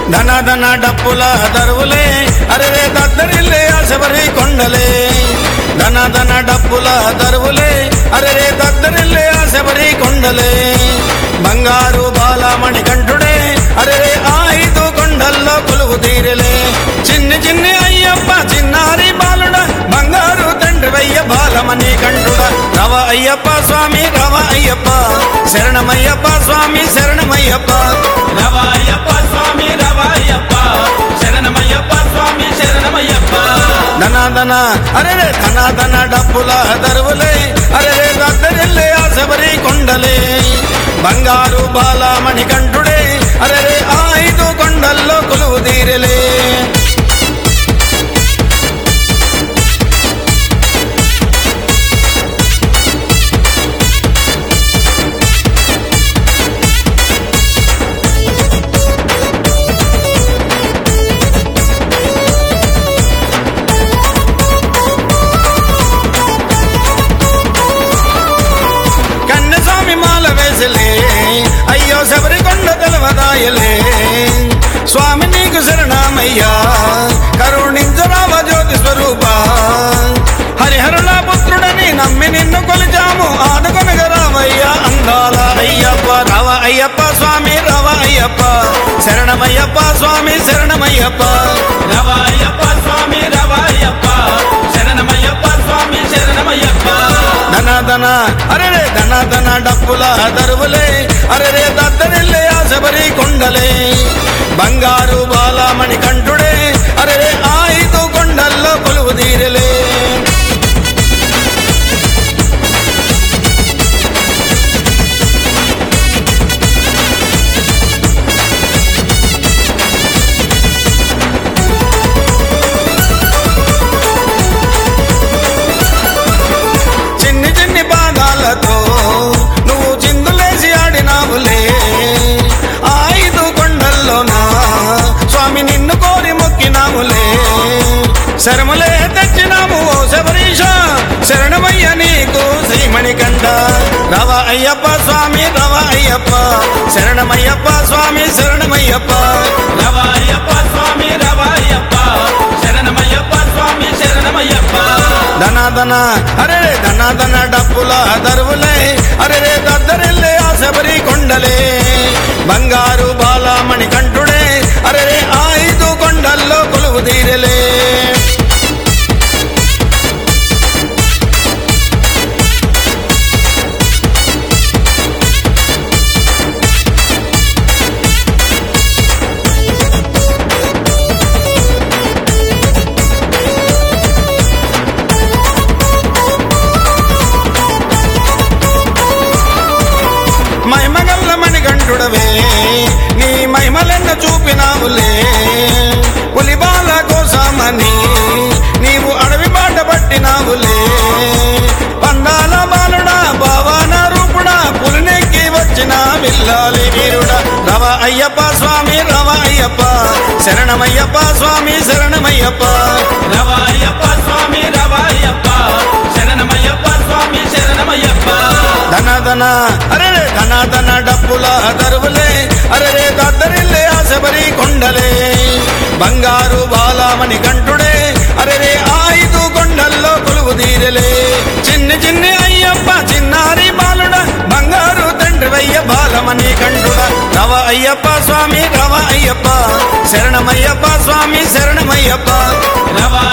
ధన ధన డప్పుల దరువులే అరే దద్దరిల్లే శబరి కొండలే ధన ధన డప్పుల దరువులే అరే దద్దరిల్లే శబరి కొండలే బంగారు బాలమణి కంఠుడే అరే ఆ 5 కొండల్లో కొలువు తీరలే చిన్ని చిన్ని అయ్యప్ప చిన్నారి బాలుడ బంగారు తండ్రివయ్య బాలమణి కంఠుడ రవ అయ్యప్ప స్వామి రవ అయ్యప్ప శరణమయ్యప్ప స్వామి శరణమయ్యప్ప రవ అయ్యప్ప స్వామి రవ అయ్యప్ప శరణమయ్యప్ప స్వామి శరణమయ్యప్ప ధన ధన అరే ధన ధన డప్పుల దరువులే అరే దద్దరిల్లే శబరి కొండలే బంగారు బాలమణి కంఠుడే అరే ఆ 5 కొండల్లో కొలువు తీరలే అయ్యో శబరి కొండ తెలవదాయలే స్వామి నీకు శరణమయ్యా కరుణించరావ జ్యోతి స్వరూప హరిహరుల పుత్రుడని నమ్మి నిన్ను కొలిచాము ఆదుకొనగరావయ్యా అందాల అయ్యప్ప రవ అయ్యప్ప స్వామి రవ అయ్యప్ప శరణమయ్యప్ప స్వామి శరణమయ్యప్ప రవ అయ్యప్ప స్వామి రవ అయ్యప్ప శరణమయ్యప్ప స్వామి శరణమయ్యప్ప ధన ధన అరే ధన ధన డప్పుల దరువులే అరే దద్దరిల్లే శబరి కొండలే బంగారు బాలమణి కంఠుడే అరే ఆ 5 కొండల్లో కొలువు తీరలే చిన్ని చిన్ని పాదాలతో నువ్వు చిందులేసి ఆడినావులే ఆ 5 కొండల్లోనా స్వామి నిన్ను కోరి మొక్కినాములే శరములే తెచ్చినాము ఓ శబరీష శరణమయ్య నీకు శ్రీమణి కంఠ రవ అయ్యప్ప స్వామి రవ అయ్యప్ప శరణమయ్యప్ప స్వామి శరణమయ్యప్ప రవ అయ్యప్ప స్వామి రవ అయ్యప్ప శరణమయ్యప్ప స్వామి శరణమయ్యప్ప ధన ధన అరే ధన ధన డప్పుల దరువులే అరే దద్దరిల్లే శబరి కొండలే బంగారు బాలమణి కంఠుడే అరే ఆ 5 కొండల్లో కొలువు తీరలే మహిమగల్ల మణికంఠుడవే నీ మహిమలెన్న చూపినావులే పులిబాల కోసమని నీవు అడవి బాట పట్టినావులే పందాల బాలుడా భావాన రూపుడా పులినెక్కి వచ్చిన విల్లాలి వీరుడా రవ అయ్యప్ప స్వామి రవ అయ్యప్ప శరణమయ్యప్ప స్వామి శరణమయ్యప్ప రవ అయ్యప్ప స్వామి రవ అయ్యప్ప శరణమయ్యప్ప స్వామి శరణమయ్యప్ప ధన ధన అరే ధన ధన డప్పుల దరువులే అరే దద్దరిల్లే శబరి కొండలే బంగారు బాలమణి కంఠుడే అరే ఆ 5 కొండల్లో కొలువు తీరలే చిన్ని చిన్ని అయ్యప్ప చిన్నారి బాలుడ బంగారు తండ్రివయ్య బాలమణి కంఠుడ రవ అయ్యప్ప స్వామి రవ అయ్యప్ప శరణమయ్యప్ప స్వామి శరణమయ్యప్ప రవ